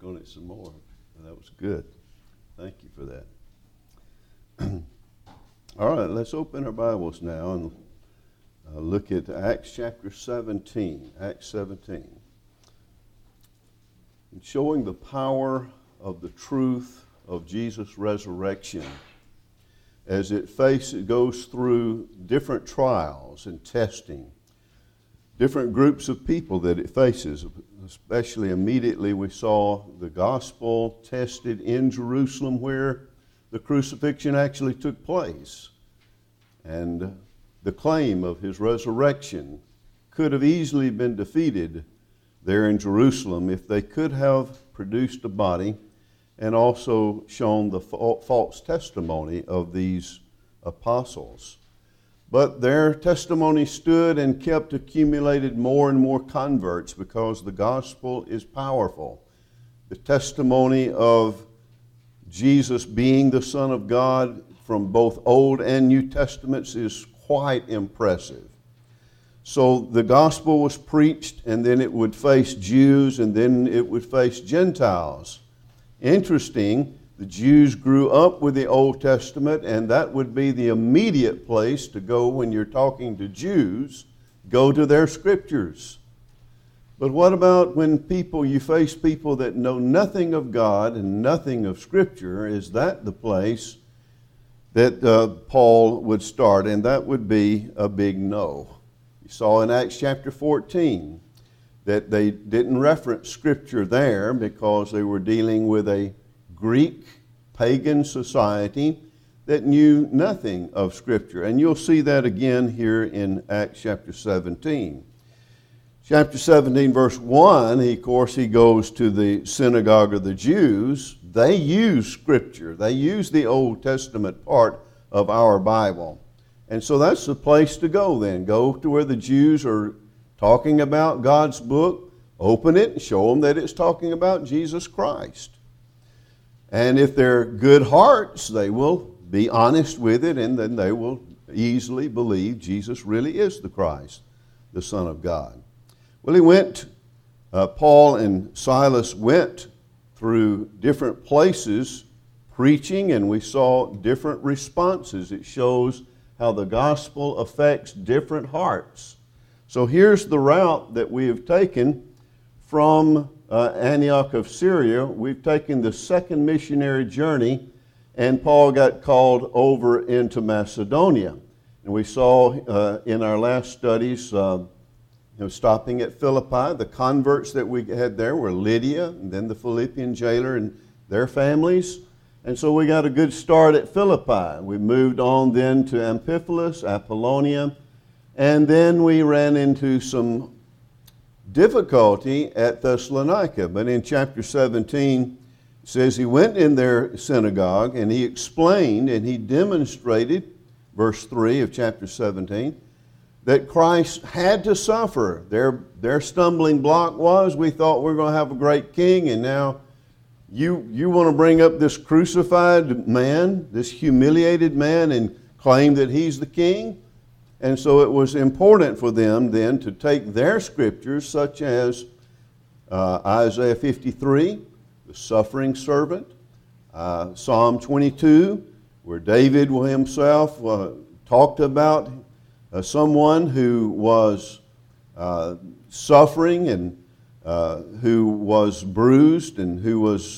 on it some more. That was good. Thank you for that. All right, let's open our Bibles now and look at Acts chapter 17. Acts 17. And showing the power of the truth of Jesus' resurrection as it goes through different trials and testing, different groups of people that it faces. Especially immediately we saw the gospel tested in Jerusalem where the crucifixion actually took place. And the claim of his resurrection could have easily been defeated there in Jerusalem if they could have produced a body and also shown the false testimony of these apostles. But their testimony stood and kept accumulated more and more converts because the gospel is powerful. The testimony of Jesus being the Son of God from both Old and New Testaments is quite impressive. So the gospel was preached, and then it would face Jews, and then it would face Gentiles. Interesting, the Jews grew up with the Old Testament, and that would be the immediate place to go when you're talking to Jews. Go to their scriptures. But what about when you face people that know nothing of God and nothing of Scripture? Is that the place that Paul would start? And that would be a big no. You saw in Acts chapter 14 that they didn't reference Scripture there because they were dealing with a Greek pagan society that knew nothing of Scripture. And you'll see that again here in Acts chapter 17. Chapter 17, verse 1, he goes to the synagogue of the Jews. They use Scripture. They use the Old Testament part of our Bible. And so that's the place to go then. Go to where the Jews are talking about God's book. Open it and show them that it's talking about Jesus Christ. And if they're good hearts, they will be honest with it, and then they will easily believe Jesus really is the Christ, the Son of God. Well, Paul and Silas went through different places preaching, and we saw different responses. It shows how the gospel affects different hearts. So here's the route that we have taken from Antioch of Syria. We've taken the second missionary journey, and Paul got called over into Macedonia. And we saw in our last studies, stopping at Philippi, the converts that we had there were Lydia and then the Philippian jailer and their families. And so we got a good start at Philippi. We moved on then to Amphipolis, Apollonia, and then we ran into some difficulty at Thessalonica. But in chapter 17, it says he went in their synagogue and he explained and he demonstrated, verse 3 of chapter 17, that Christ had to suffer. Their stumbling block was, we thought we were going to have a great king, and now you want to bring up this crucified man, this humiliated man, and claim that he's the king? And so it was important for them then to take their scriptures, such as Isaiah 53, the suffering servant, Psalm 22, where David himself talked about someone who was suffering and who was bruised and who was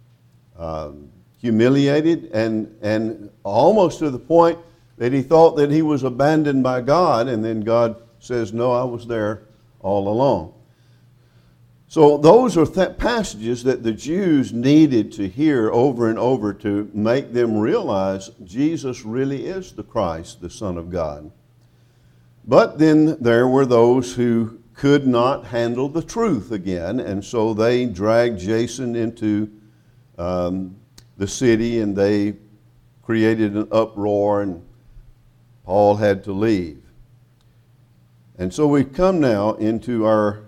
humiliated and almost to the point that he thought that he was abandoned by God, and then God says, no, I was there all along. So those are passages that the Jews needed to hear over and over to make them realize Jesus really is the Christ, the Son of God. But then there were those who could not handle the truth again, and so they dragged Jason into the city, and they created an uproar, and Paul had to leave. And so we come now into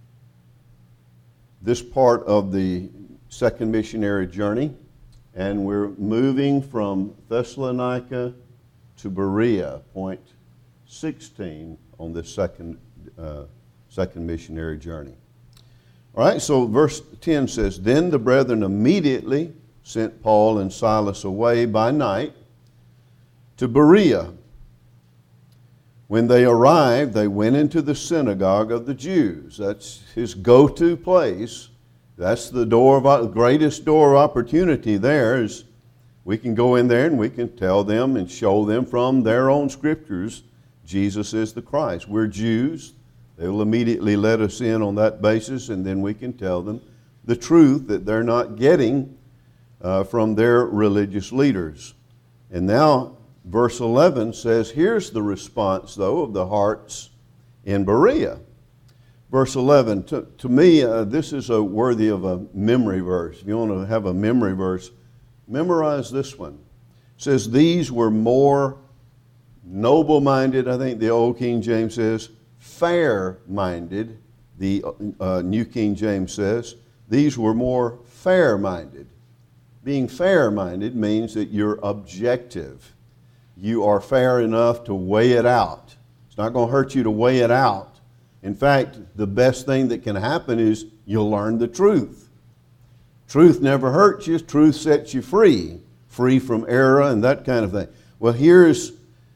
this part of the second missionary journey, and we're moving from Thessalonica to Berea, point 16 on this second missionary journey. All right, so verse 10 says, Then the brethren immediately sent Paul and Silas away by night to Berea. When they arrived, they went into the synagogue of the Jews. That's his go-to place. That's the greatest door of opportunity there is we can go in there and we can tell them and show them from their own scriptures Jesus is the Christ. We're Jews. They will immediately let us in on that basis, and then we can tell them the truth that they're not getting from their religious leaders. And now verse 11 says, here's the response, though, of the hearts in Berea. Verse 11, to me, this is worthy of a memory verse. If you want to have a memory verse, memorize this one. It says, these were more noble-minded, I think the Old King James says, fair-minded, the New King James says. These were more fair-minded. Being fair-minded means that you're objective. You are fair enough to weigh it out. It's not going to hurt you to weigh it out. In fact, the best thing that can happen is you'll learn the truth. Truth never hurts you. Truth sets you free from error and that kind of thing. Well, here's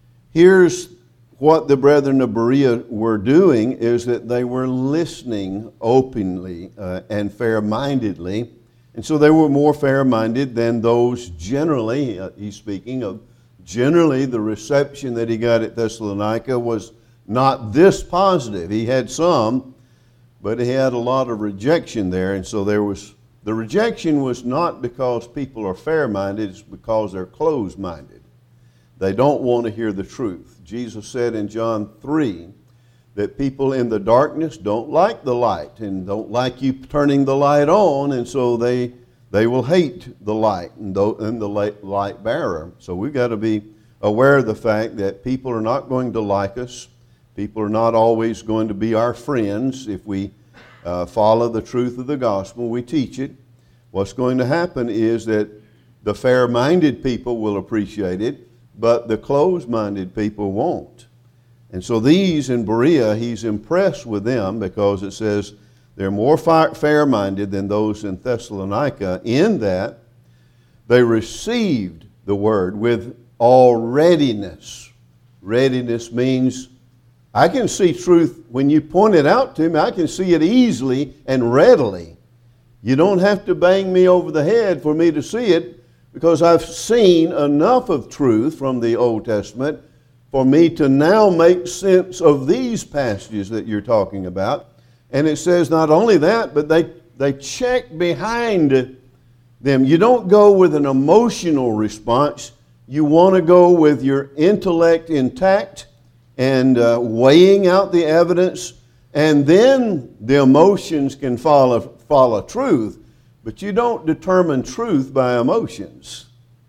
what the brethren of Berea were doing is that they were listening openly and fair-mindedly. And so they were more fair-minded than those generally, he's speaking of, generally the reception that he got at Thessalonica was not this positive. He had some, but he had a lot of rejection there. And so the rejection was not because people are fair-minded, it's because they're closed-minded. They don't want to hear the truth. Jesus said in John 3 that people in the darkness don't like the light and don't like you turning the light on, and so they will hate the light and the light bearer. So we've got to be aware of the fact that people are not going to like us. People are not always going to be our friends if we follow the truth of the gospel. We teach it. What's going to happen is that the fair-minded people will appreciate it, but the closed-minded people won't. And so these in Berea, he's impressed with them because it says they're more fair-minded than those in Thessalonica in that they received the word with all readiness. Readiness means I can see truth when you point it out to me. I can see it easily and readily. You don't have to bang me over the head for me to see it because I've seen enough of truth from the Old Testament for me to now make sense of these passages that you're talking about. And it says not only that, but they check behind them. You don't go with an emotional response. You want to go with your intellect intact and weighing out the evidence, and then the emotions can follow truth. But you don't determine truth by emotions.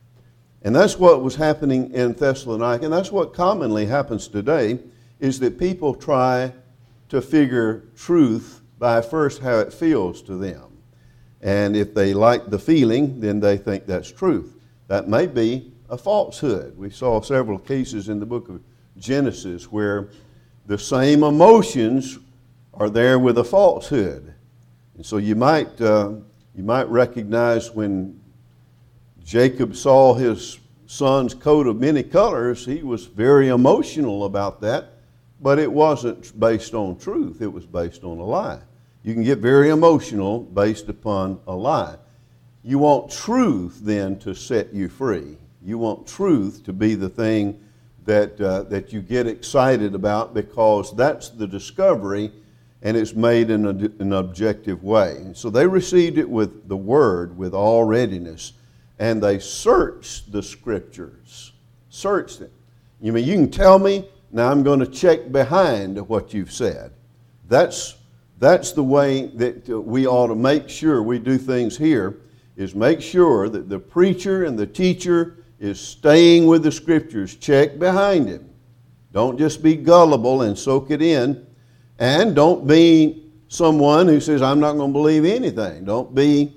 And that's what was happening in Thessalonica, and that's what commonly happens today, is that people try to figure truth by first how it feels to them. And if they like the feeling, then they think that's truth. That may be a falsehood. We saw several cases in the book of Genesis where the same emotions are there with a falsehood. And so you might recognize when Jacob saw his son's coat of many colors, he was very emotional about that, but it wasn't based on truth. It was based on a lie. You can get very emotional based upon a lie. You want truth then to set you free. You want truth to be the thing that you get excited about because that's the discovery and it's made in an objective way. And so they received it with the word, with all readiness, and they searched the scriptures. Searched it. You mean you can tell me, now I'm going to check behind what you've said. That's the way that we ought to make sure we do things here, is make sure that the preacher and the teacher is staying with the scriptures. Check behind him. Don't just be gullible and soak it in. And don't be someone who says, I'm not going to believe anything. Don't be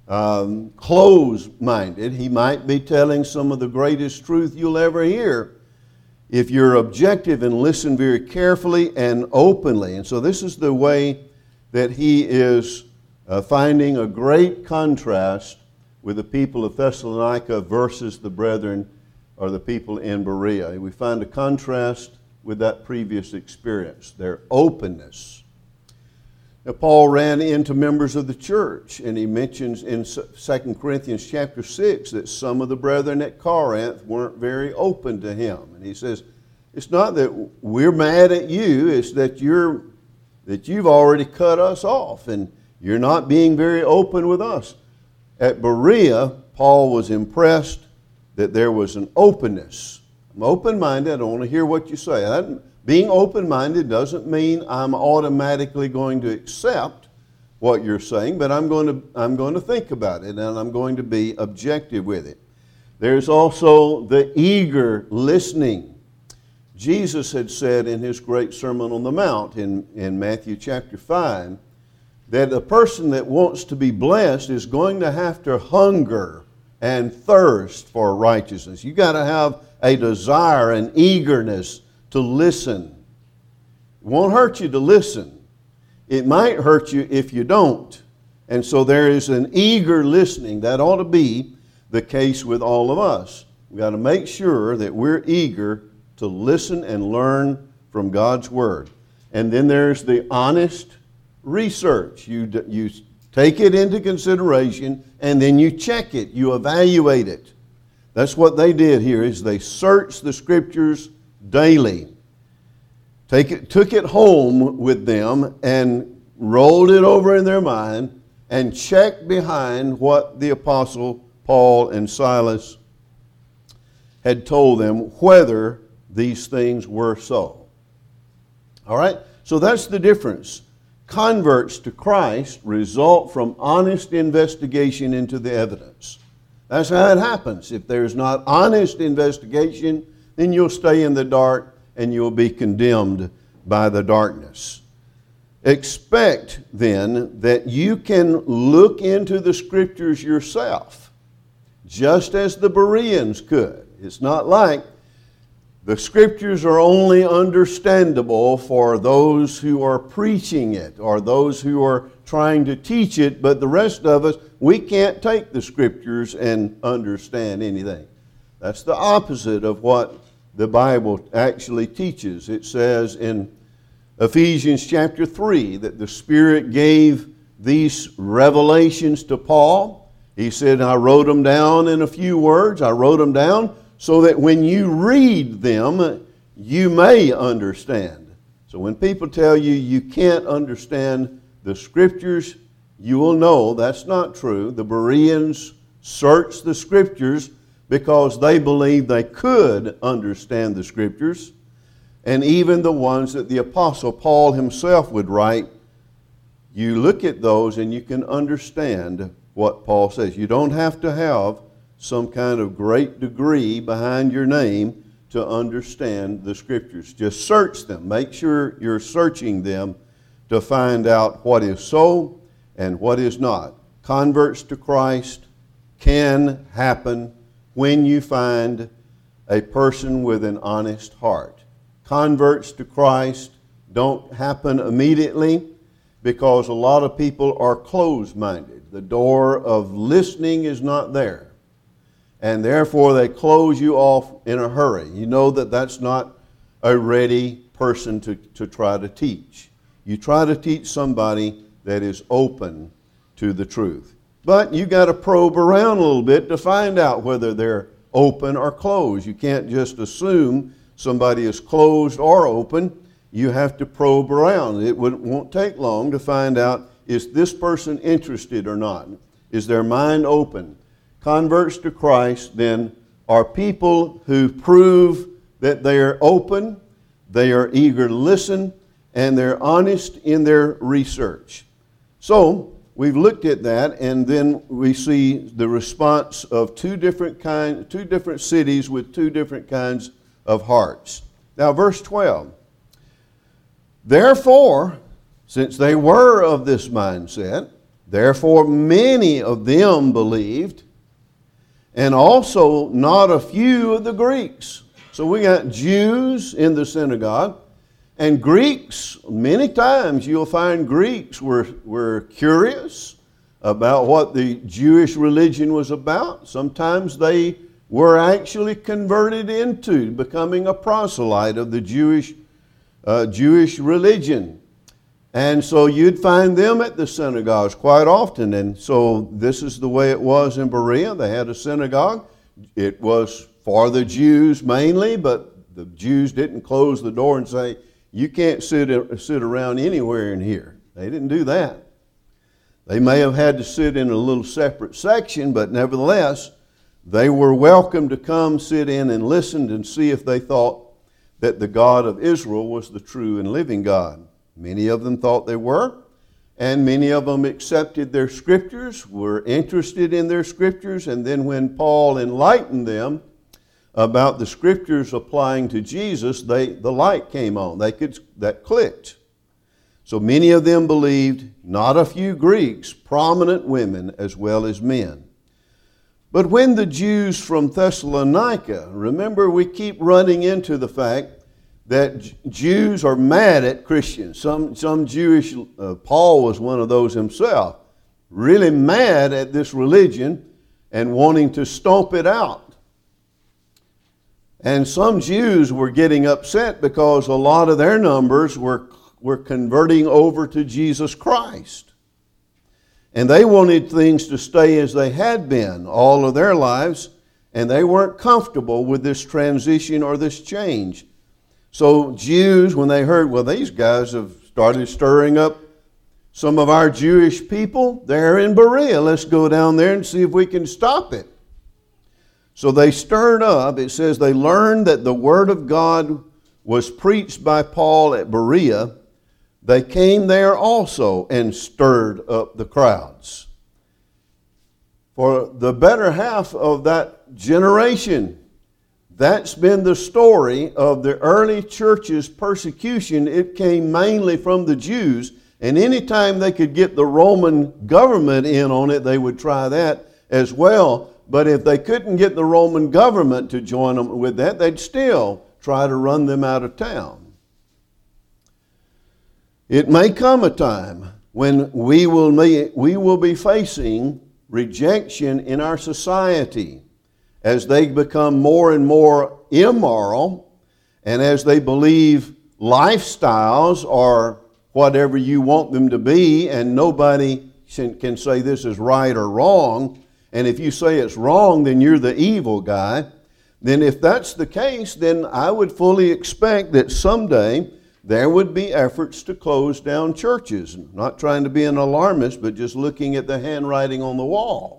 closed-minded. He might be telling some of the greatest truth you'll ever hear if you're objective and listen very carefully and openly. And so this is the way that he is finding a great contrast with the people of Thessalonica versus the brethren or the people in Berea. We find a contrast with that previous experience, their openness. Now, Paul ran into members of the church, and he mentions in 2 Corinthians chapter 6 that some of the brethren at Corinth weren't very open to him. And he says, it's not that we're mad at you, it's that you've already cut us off, and you're not being very open with us. At Berea, Paul was impressed that there was an openness. I'm open-minded, I don't want to hear what you say. Being open-minded doesn't mean I'm automatically going to accept what you're saying, but I'm going to think about it, and I'm going to be objective with it. There's also the eager listening. Jesus had said in his great Sermon on the Mount in Matthew chapter 5 that a person that wants to be blessed is going to have to hunger and thirst for righteousness. You've got to have a desire and eagerness to listen. It won't hurt you to listen. It might hurt you if you don't. And so there is an eager listening. That ought to be the case with all of us. We've got to make sure that we're eager to listen and learn from God's Word. And then there's the honest research. You take it into consideration and then you check it. You evaluate it. That's what they did here, is they searched the Scriptures daily. Took it home with them and rolled it over in their mind and checked behind what the Apostle Paul and Silas had told them, whether these things were so. All right? So that's the difference. Converts to Christ result from honest investigation into the evidence. That's how it happens. If there's not honest investigation, then you'll stay in the dark and you'll be condemned by the darkness. Expect then that you can look into the Scriptures yourself, just as the Bereans could. It's not like the Scriptures are only understandable for those who are preaching it or those who are trying to teach it, but the rest of us, we can't take the Scriptures and understand anything. That's the opposite of what the Bible actually teaches. It says in Ephesians chapter 3 that the Spirit gave these revelations to Paul. He said, I wrote them down in a few words. I wrote them down so that when you read them, you may understand. So when people tell you you can't understand the Scriptures, you will know that's not true. The Bereans searched the Scriptures because they believed they could understand the Scriptures, and even the ones that the Apostle Paul himself would write, you look at those and you can understand what Paul says. You don't have to have some kind of great degree behind your name to understand the Scriptures. Just search them. Make sure you're searching them to find out what is so and what is not. Converts to Christ can happen when you find a person with an honest heart. Converts to Christ don't happen immediately because a lot of people are closed-minded. The door of listening is not there. And therefore they close you off in a hurry. You know that that's not a ready person to try to teach. You try to teach somebody that is open to the truth. But you got to probe around a little bit to find out whether they're open or closed. You can't just assume somebody is closed or open. You have to probe around. It won't take long to find out, is this person interested or not? Is their mind open? Converts to Christ, then, are people who prove that they are open, they are eager to listen, and they're honest in their research. So, we've looked at that, and then we see the response of two different cities with two different kinds of hearts. Now, verse 12. Therefore, since they were of this mindset, therefore many of them believed, and also not a few of the Greeks. So we got Jews in the synagogue, and Greeks, many times you'll find Greeks were curious, about what the Jewish religion was about. Sometimes they were actually converted into becoming a proselyte of the Jewish religion. And so you'd find them at the synagogues quite often. And so this is the way it was in Berea. They had a synagogue. It was for the Jews mainly, but the Jews didn't close the door and say, you can't sit around anywhere in here. They didn't do that. They may have had to sit in a little separate section, but nevertheless, they were welcome to come sit in and listen and see if they thought that the God of Israel was the true and living God. Many of them thought they were, and many of them accepted their scriptures, were interested in their scriptures, and then when Paul enlightened them about the scriptures applying to Jesus, the light came on. That clicked. So many of them believed, not a few Greeks, prominent women as well as men. But when the Jews from Thessalonica, remember we keep running into the fact that Jews are mad at Christians. Some Jewish, Paul was one of those himself, really mad at this religion and wanting to stomp it out. And some Jews were getting upset because a lot of their numbers were converting over to Jesus Christ. And they wanted things to stay as they had been all of their lives, and they weren't comfortable with this transition or this change. So Jews, when they heard, well, these guys have started stirring up some of our Jewish people there in Berea. Let's go down there and see if we can stop it. So they stirred up. It says they learned that the Word of God was preached by Paul at Berea. They came there also and stirred up the crowds. For the better half of that generation, that's been the story of the early church's persecution. It came mainly from the Jews, and anytime they could get the Roman government in on it, they would try that as well. But if they couldn't get the Roman government to join them with that, they'd still try to run them out of town. It may come a time when we will be facing rejection in our society as they become more and more immoral, and as they believe lifestyles are whatever you want them to be, and nobody can say this is right or wrong. And if you say it's wrong, then you're the evil guy. Then if that's the case, then I would fully expect that someday there would be efforts to close down churches. Not trying to be an alarmist, but just looking at the handwriting on the wall.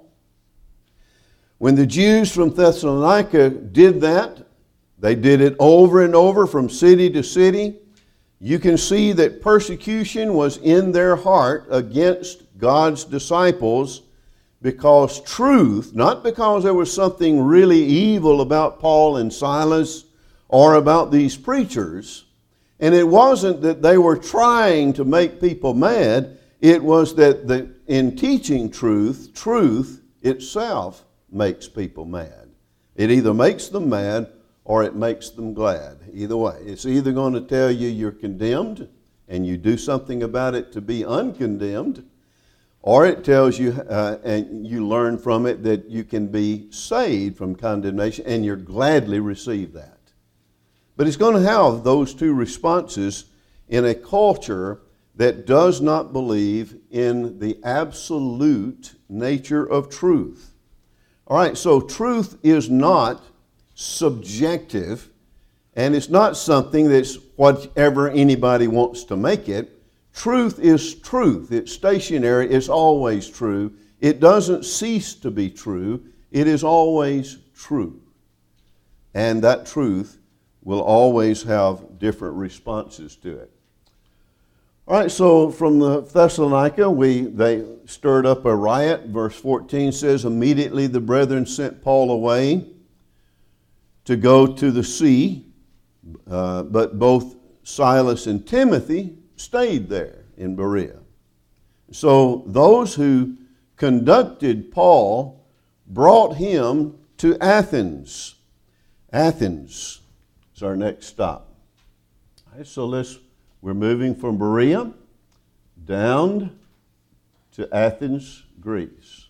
When the Jews from Thessalonica did that, they did it over and over from city to city. You can see that persecution was in their heart against God's disciples because truth, not because there was something really evil about Paul and Silas or about these preachers, and it wasn't that they were trying to make people mad, it was that in teaching truth, truth itself makes people mad. It either makes them mad or it makes them glad. Either way. It's either going to tell you you're condemned and you do something about it to be uncondemned, or it tells you and you learn from it that you can be saved from condemnation and you gladly receive that. But it's going to have those two responses in a culture that does not believe in the absolute nature of truth. All right, so truth is not subjective, and it's not something that's whatever anybody wants to make it. Truth is truth. It's stationary. It's always true. It doesn't cease to be true. It is always true. And that truth will always have different responses to it. All right, so from the Thessalonica, they stirred up a riot. Verse 14 says, immediately the brethren sent Paul away to go to the sea, but both Silas and Timothy stayed there in Berea. So those who conducted Paul brought him to Athens. Athens is our next stop. All right, so we're moving from Berea down to Athens, Greece.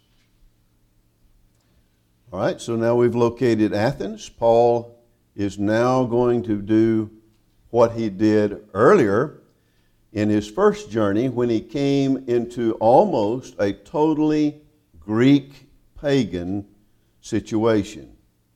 All right, so now we've located Athens. Paul is now going to do what he did earlier in his first journey when he came into almost a totally Greek pagan situation.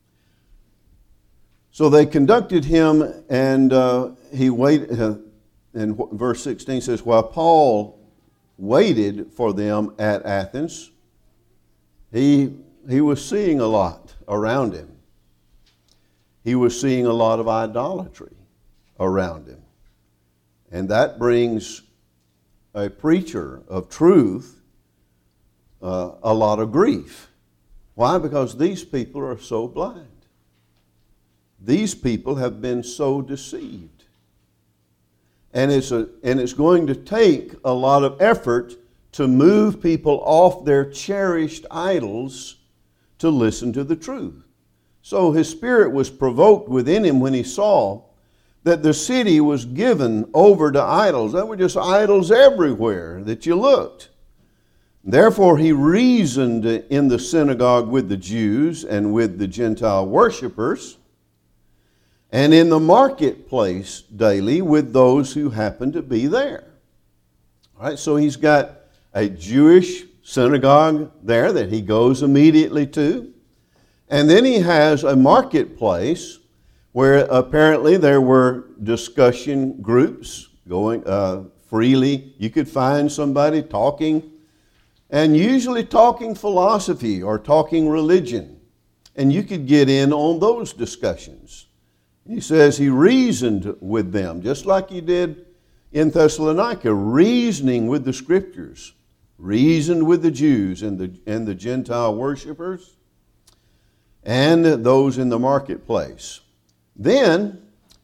So they conducted him, and he waited, and verse 16 says, while Paul waited for them at Athens, he was seeing a lot around him. He was seeing a lot of idolatry around him. And that brings a preacher of truth a lot of grief. Why? Because these people are so blind. These people have been so deceived. And it's going to take a lot of effort to move people off their cherished idols to listen to the truth. So his spirit was provoked within him when he saw that the city was given over to idols. There were just idols everywhere that you looked. Therefore he reasoned in the synagogue with the Jews and with the Gentile worshipers, and in the marketplace daily with those who happened to be there. All right, so he's got a Jewish synagogue there that he goes immediately to. And then he has a marketplace where apparently there were discussion groups going freely. You could find somebody talking, and usually talking philosophy or talking religion. And you could get in on those discussions. He says he reasoned with them, just like he did in Thessalonica, reasoning with the Scriptures, reasoned with the Jews and the Gentile worshipers, and those in the marketplace. Then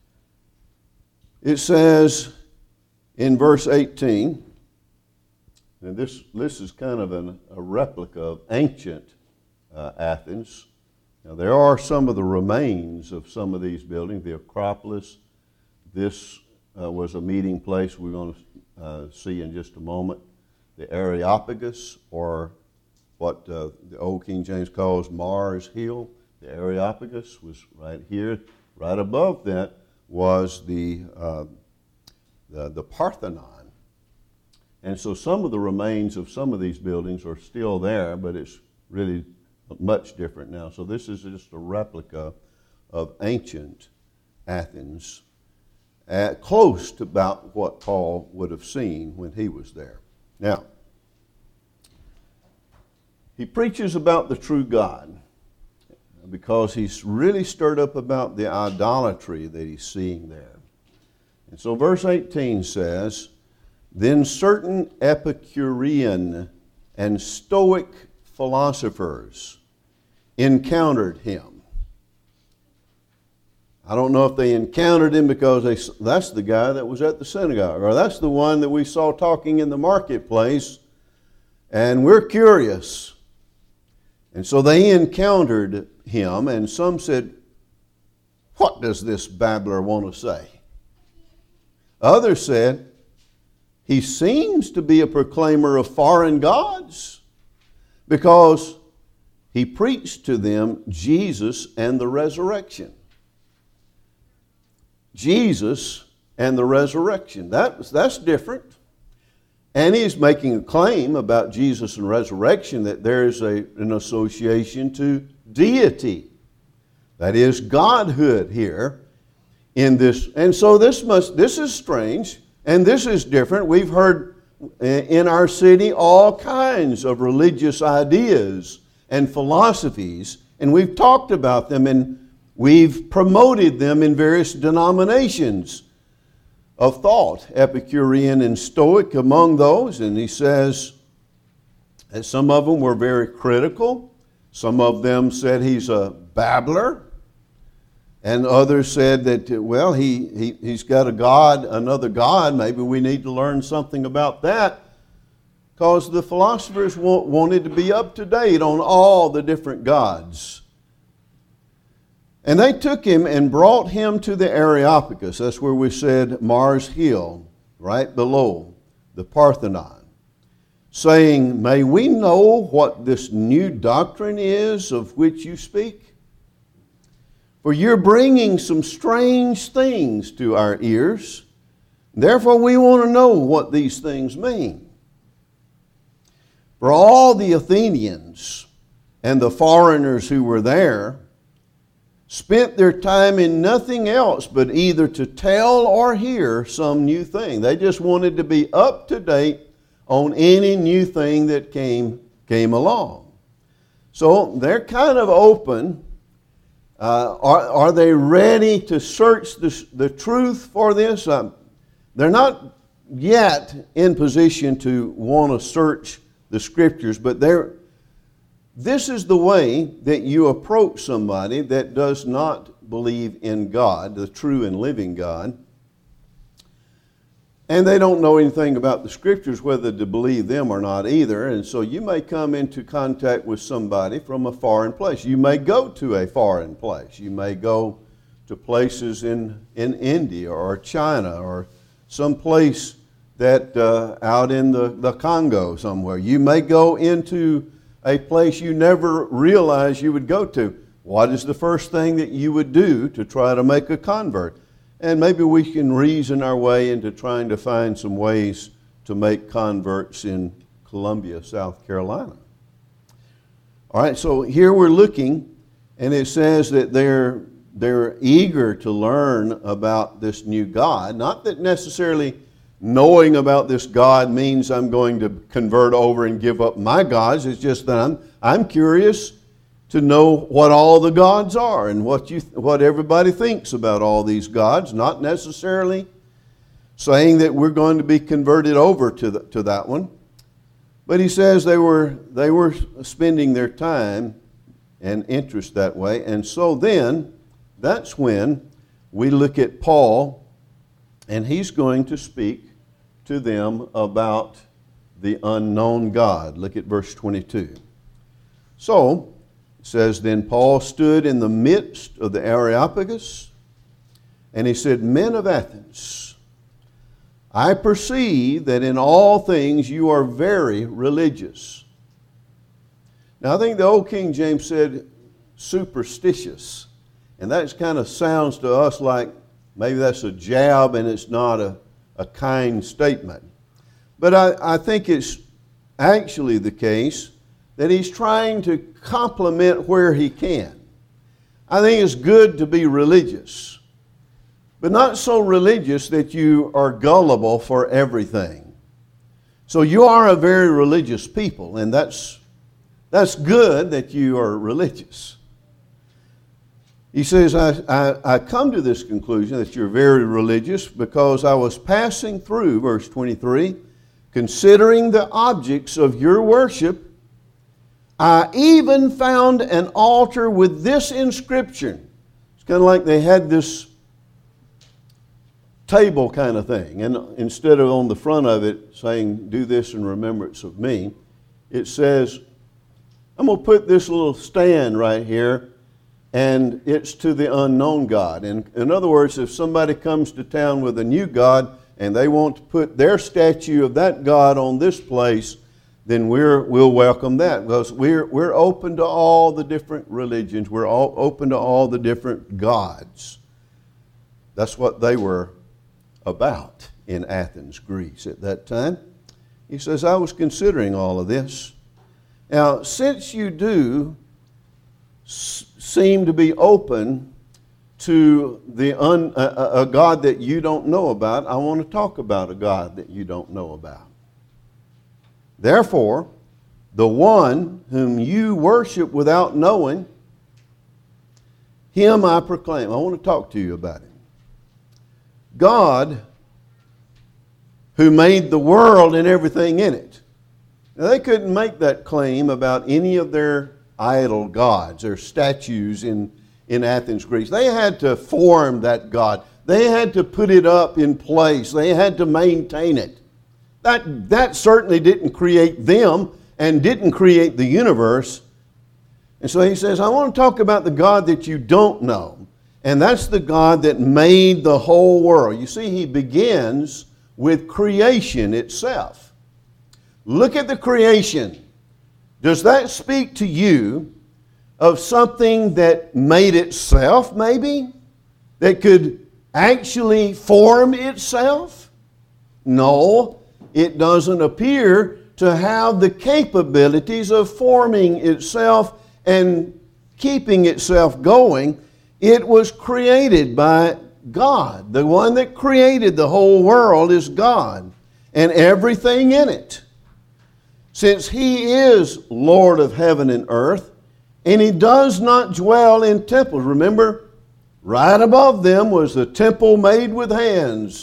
it says in verse 18, and this is kind of a replica of ancient Athens. Now, there are some of the remains of some of these buildings. The Acropolis, this was a meeting place we're going to see in just a moment. The Areopagus, or what the old King James calls Mars Hill. The Areopagus was right here. Right above that was the Parthenon. And so some of the remains of some of these buildings are still there, but it's really much different now. So this is just a replica of ancient Athens, close to about what Paul would have seen when he was there. Now, he preaches about the true God because he's really stirred up about the idolatry that he's seeing there. And so verse 18 says, then certain Epicurean and Stoic philosophers encountered him. I don't know if they encountered him because that's the guy that was at the synagogue, or that's the one that we saw talking in the marketplace, and we're curious. And so they encountered him, and some said, what does this babbler want to say? Others said, he seems to be a proclaimer of foreign gods, because he preached to them Jesus and the resurrection. Jesus and the resurrection. That's different. And he's making a claim about Jesus and resurrection that there's an association to deity. That is Godhood here in this. And so this is strange, and this is different. We've heard in our city all kinds of religious ideas and philosophies, and we've talked about them, and we've promoted them in various denominations of thought, Epicurean and Stoic among those. And he says that some of them were very critical. Some of them said he's a babbler. And others said that, well, he's got a god, another god. Maybe we need to learn something about that, because the philosophers wanted to be up to date on all the different gods. And they took him and brought him to the Areopagus. That's where we said Mars Hill, right below the Parthenon. saying, "May we know what this new doctrine is of which you speak? For you're bringing some strange things to our ears. Therefore, we want to know what these things mean." For all the Athenians and the foreigners who were there spent their time in nothing else but either to tell or hear some new thing. They just wanted to be up to date on any new thing that came along. So they're kind of open. Are they ready to search the truth for this? They're not yet in position to want to search the Scriptures, but this is the way that you approach somebody that does not believe in God, the true and living God, and they don't know anything about the Scriptures, whether to believe them or not either. And so you may come into contact with somebody from a foreign place. You may go to a foreign place. You may go to places in India or China or some place that out in the Congo somewhere. You may go into a place you never realized you would go to. What is the first thing that you would do to try to make a convert? And maybe we can reason our way into trying to find some ways to make converts in Columbia, South Carolina. All right, so here we're looking, and it says that they're eager to learn about this new God. Not that necessarily knowing about this God means I'm going to convert over and give up my gods. It's just that I'm curious to know what all the gods are and what everybody thinks about all these gods. Not necessarily saying that we're going to be converted over to that one. But he says they were spending their time and interest that way. And so then, that's when we look at Paul, and he's going to speak to them about the unknown God. Look at verse 22. So, it says, "Then Paul stood in the midst of the Areopagus, and he said, 'Men of Athens, I perceive that in all things you are very religious.'" Now, I think the old King James said superstitious. And that kind of sounds to us like maybe that's a jab and it's not a kind statement. But I think it's actually the case that he's trying to compliment where he can. I think it's good to be religious, but not so religious that you are gullible for everything. So you are a very religious people, and that's good that you are religious. He says, I come to this conclusion that you're very religious because I was passing through, verse 23, considering the objects of your worship. I even found an altar with this inscription. It's kind of like they had this table kind of thing. And instead of on the front of it saying, "Do this in remembrance of me," it says, I'm going to put this little stand right here, and it's to the unknown God. And in other words, if somebody comes to town with a new God and they want to put their statue of that God on this place, then we'll welcome that, because we're open to all the different religions. We're all open to all the different gods. That's what they were about in Athens, Greece at that time. He says, I was considering all of this. Now, since you do seem to be open to a God that you don't know about, I want to talk about a God that you don't know about. Therefore, the one whom you worship without knowing, him I proclaim. I want to talk to you about him. God, who made the world and everything in it. Now, they couldn't make that claim about any of their idol gods or statues in Athens, Greece. They had to form that God. They had to put it up in place. They had to maintain it. That certainly didn't create them and didn't create the universe. And so he says, I want to talk about the God that you don't know. And that's the God that made the whole world. You see, he begins with creation itself. Look at the creation. Does that speak to you of something that made itself, maybe? That could actually form itself? No, it doesn't appear to have the capabilities of forming itself and keeping itself going. It was created by God. The one that created the whole world is God and everything in it. Since He is Lord of heaven and earth, and He does not dwell in temples. Remember, right above them was the temple made with hands,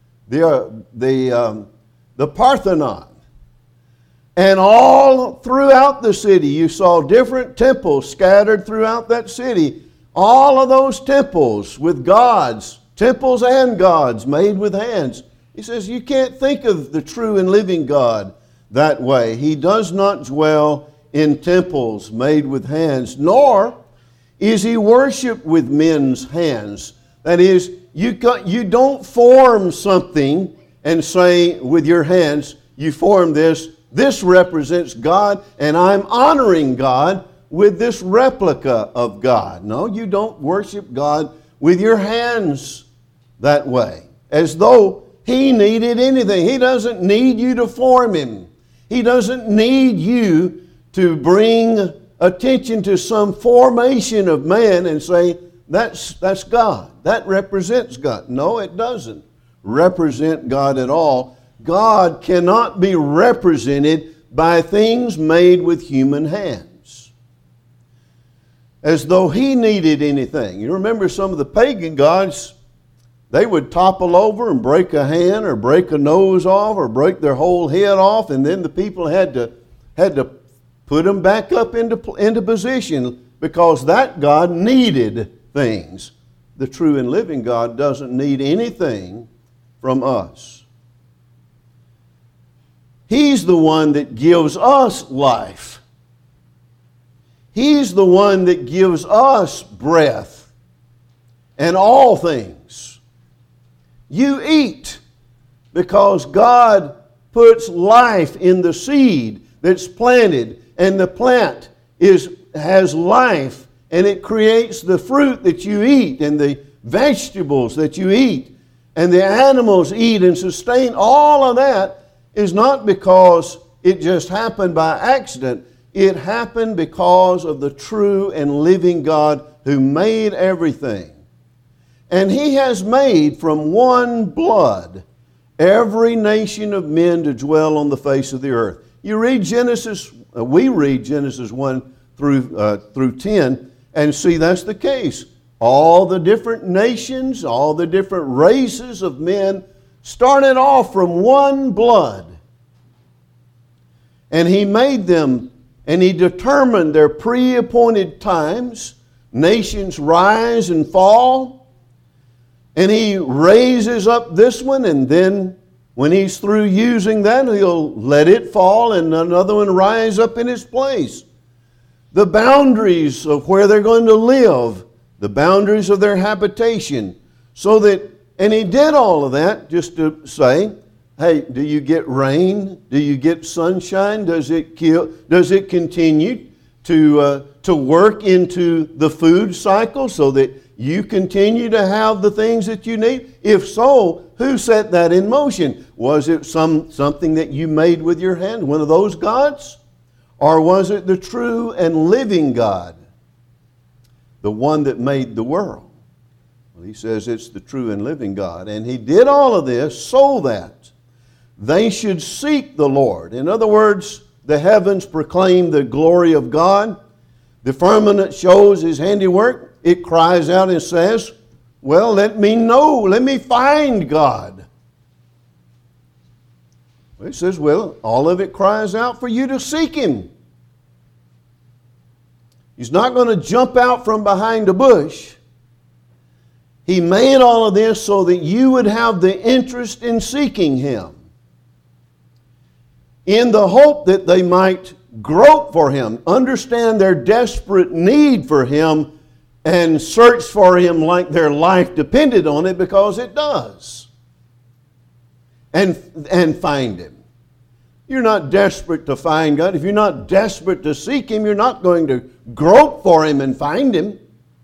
the Parthenon. And all throughout the city, you saw different temples scattered throughout that city. All of those temples with gods, temples and gods made with hands. He says you can't think of the true and living God that way. He does not dwell in temples made with hands, nor is He worshipped with men's hands. That is, you don't form something and say with your hands, you form this. This represents God, and I'm honoring God with this replica of God. No, you don't worship God with your hands that way, as though He needed anything. He doesn't need you to form Him. He doesn't need you to bring attention to some formation of man and say, that's God. That represents God. No, it doesn't represent God at all. God cannot be represented by things made with human hands, as though He needed anything. You remember some of the pagan gods, they would topple over and break a hand or break a nose off or break their whole head off, and then the people had to put them back up into position because that God needed things. The true and living God doesn't need anything from us. He's the one that gives us life. He's the one that gives us breath and all things. You eat because God puts life in the seed that's planted, and the plant has life, and it creates the fruit that you eat and the vegetables that you eat, and the animals eat and sustain. All of that is not because it just happened by accident. It happened because of the true and living God who made everything. And He has made from one blood every nation of men to dwell on the face of the earth. You read Genesis, we read Genesis 1 through 10, and see that's the case. All the different nations, all the different races of men started off from one blood. And He made them, and He determined their pre-appointed times. Nations rise and fall. And He raises up this one, and then when He's through using that, He'll let it fall and another one rise up in its place. The boundaries of where they're going to live, the boundaries of their habitation, so that, and He did all of that just to say, hey, do you get rain? Do you get sunshine? Does it continue to work into the food cycle so that you continue to have the things that you need? If so, who set that in motion? Was it something that you made with your hand, one of those gods? Or was it the true and living God, the one that made the world? Well, He says it's the true and living God. And He did all of this so that they should seek the Lord. In other words, the heavens proclaim the glory of God. The firmament shows His handiwork. It cries out and says, well, let me know, let me find God. Well, it says, well, all of it cries out for you to seek Him. He's not going to jump out from behind a bush. He made all of this so that you would have the interest in seeking Him, in the hope that they might grope for Him, understand their desperate need for Him, and search for Him like their life depended on it, because it does, and find Him. You're not desperate to find God. If you're not desperate to seek Him, you're not going to grope for Him and find Him.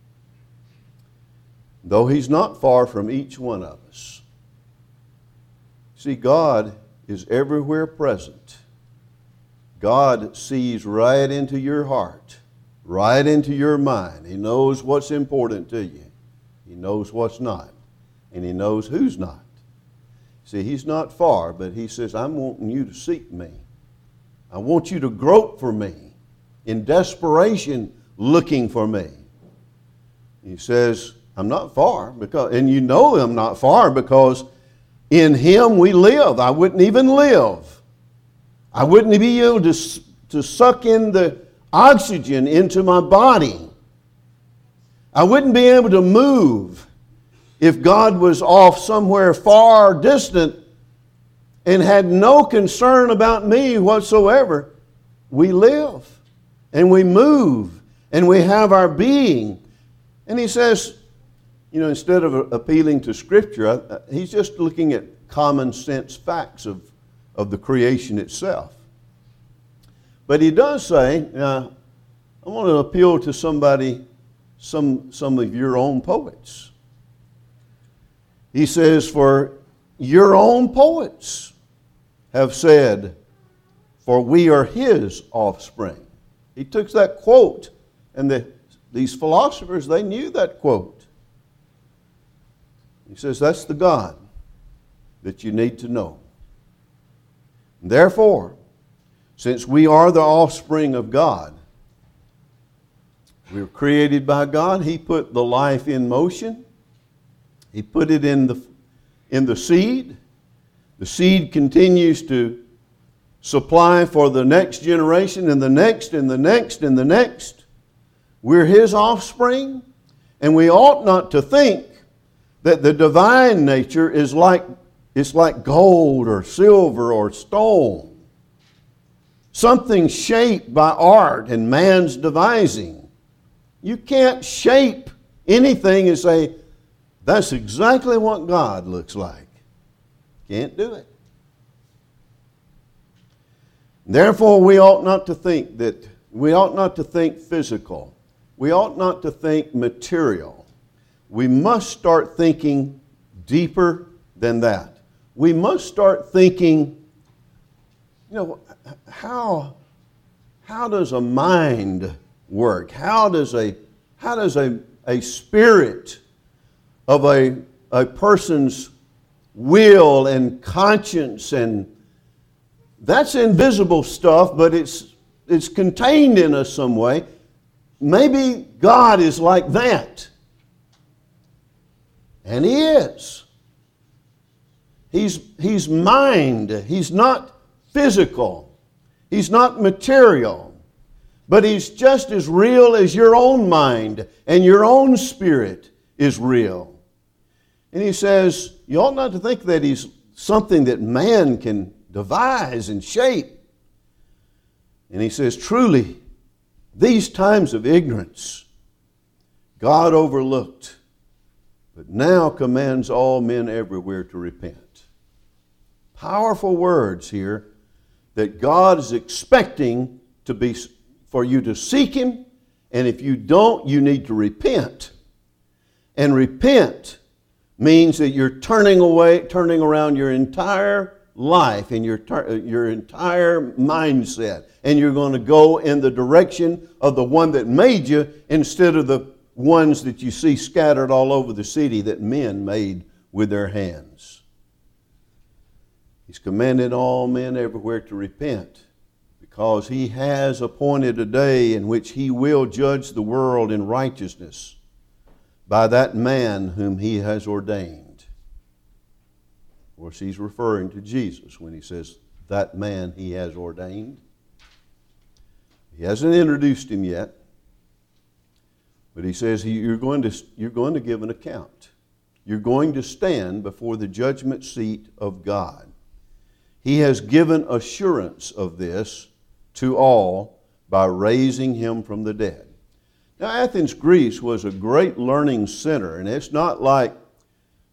Though He's not far from each one of us. See, God is everywhere present. God sees right into your heart, right into your mind. He knows what's important to you. He knows what's not. And He knows who's not. See, He's not far, but He says, I'm wanting you to seek me. I want you to grope for me, in desperation looking for me. He says, I'm not far, and you know I'm not far because in Him we live. I wouldn't even live. I wouldn't be able to suck in the oxygen into my body. I wouldn't be able to move if God was off somewhere far distant and had no concern about me whatsoever. We live and we move and we have our being. And He says, instead of appealing to Scripture, He's just looking at common sense facts of the creation itself. But He does say, I want to appeal to somebody, some of your own poets. He says, for your own poets have said, for we are His offspring. He took that quote, and these philosophers, they knew that quote. He says, that's the God that you need to know. Therefore, since we are the offspring of God, we were created by God. He put the life in motion. He put it in the seed. The seed continues to supply for the next generation and the next and the next and the next. We're His offspring, and we ought not to think that the divine nature is like gold or silver or stone. Something shaped by art and man's devising. You can't shape anything and say, that's exactly what God looks like. Can't do it. Therefore, we ought not to think physical. We ought not to think material. We must start thinking deeper than that. We must start thinking, how does a mind work? How does a spirit of a person's will and conscience, and that's invisible stuff, but it's contained in us some way. Maybe God is like that. And He is. He's mind. He's not physical. He's not material. But He's just as real as your own mind and your own spirit is real. And He says, you ought not to think that He's something that man can devise and shape. And He says, truly, these times of ignorance God overlooked, but now commands all men everywhere to repent. Powerful words here that God is expecting for you to seek Him, and if you don't, you need to repent. And repent means that you're turning around your entire life and your entire mindset, and you're going to go in the direction of the one that made you instead of the ones that you see scattered all over the city that men made with their hands. He's commanded all men everywhere to repent, because He has appointed a day in which He will judge the world in righteousness by that man whom He has ordained. Of course, He's referring to Jesus when He says, that man He has ordained. He hasn't introduced Him yet, but He says you're going to give an account. You're going to stand before the judgment seat of God. He has given assurance of this to all by raising Him from the dead. Now, Athens, Greece was a great learning center, and it's not like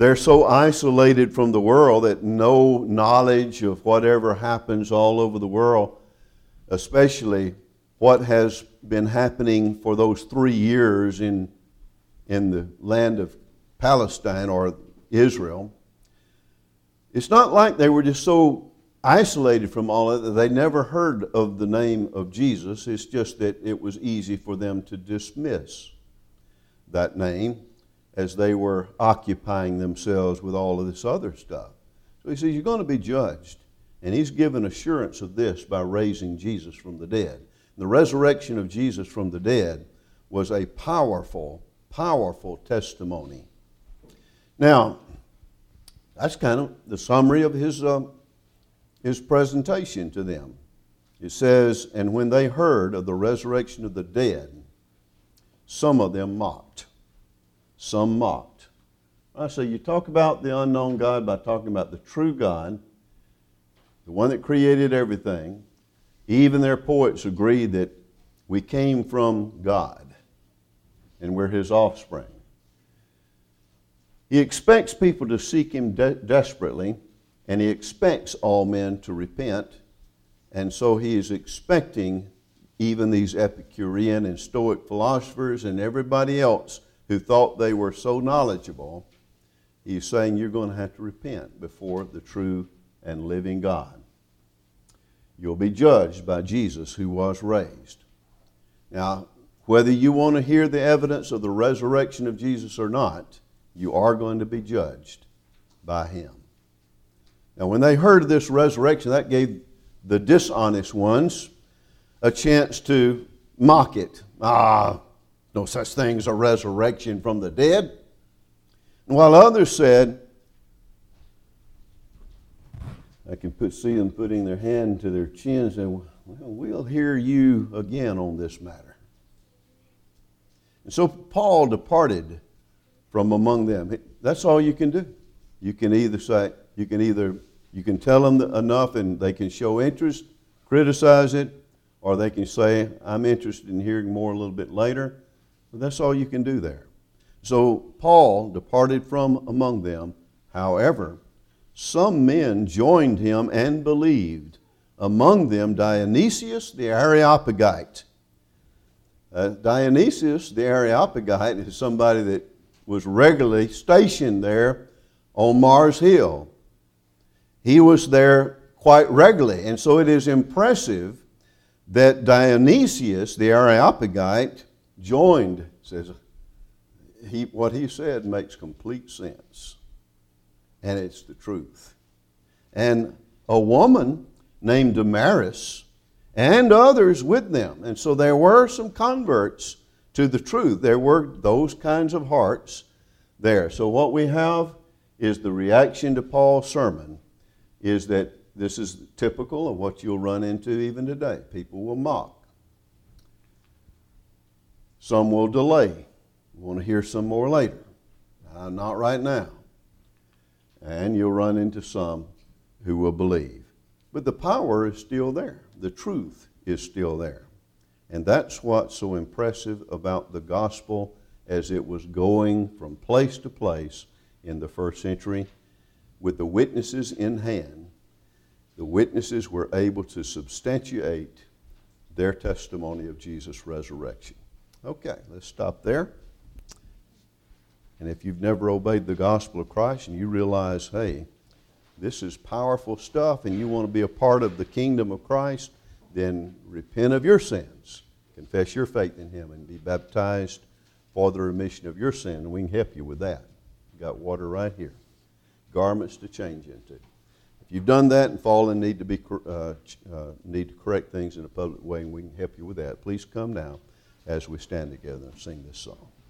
They're so isolated from the world that no knowledge of whatever happens all over the world, especially what has been happening for those 3 years in the land of Palestine or Israel. It's not like they were just so isolated from all of it that they never heard of the name of Jesus. It's just that it was easy for them to dismiss that name as they were occupying themselves with all of this other stuff. So he says, you're going to be judged. And he's given assurance of this by raising Jesus from the dead. The resurrection of Jesus from the dead was a powerful, powerful testimony. Now, that's kind of the summary of his presentation to them. It says, and when they heard of the resurrection of the dead, some of them mocked. Some mocked. I say, you talk about the unknown God by talking about the true God, the one that created everything. Even their poets agree that we came from God and we're his offspring. He expects people to seek him desperately, and he expects all men to repent. And so he is expecting even these Epicurean and Stoic philosophers and everybody else who thought they were so knowledgeable. He's saying you're going to have to repent before the true and living God. You'll be judged by Jesus who was raised. Now, whether you want to hear the evidence of the resurrection of Jesus or not, you are going to be judged by him. Now, when they heard of this resurrection, that gave the dishonest ones a chance to mock it. No such thing as a resurrection from the dead. And while others said, I can see them putting their hand to their chins and well, we'll hear you again on this matter. And so Paul departed from among them. That's all you can do. You can either say, you can tell them enough and they can show interest, criticize it, or they can say, I'm interested in hearing more a little bit later. But that's all you can do there. So Paul departed from among them. However, some men joined him and believed, among them Dionysius the Areopagite. Dionysius the Areopagite is somebody that was regularly stationed there on Mars Hill. He was there quite regularly, and so it is impressive that Dionysius the Areopagite joined. Says what he said makes complete sense, and it's the truth. And a woman named Damaris and others with them, and so there were some converts to the truth. There were those kinds of hearts there. So what we have is the reaction to Paul's sermon is that this is typical of what you'll run into even today. People will mock. Some will delay. Want to hear some more later. Not right now. And you'll run into some who will believe. But the power is still there. The truth is still there. And that's what's so impressive about the gospel as it was going from place to place in the first century. With the witnesses in hand, the witnesses were able to substantiate their testimony of Jesus' resurrection. Okay, let's stop there. And if you've never obeyed the gospel of Christ and you realize, hey, this is powerful stuff and you want to be a part of the kingdom of Christ, then repent of your sins, confess your faith in him, and be baptized for the remission of your sin. And we can help you with that. We've got water right here. Garments to change into. If you've done that and fallen, need to correct things in a public way, and we can help you with that, please come now as we stand together and sing this song.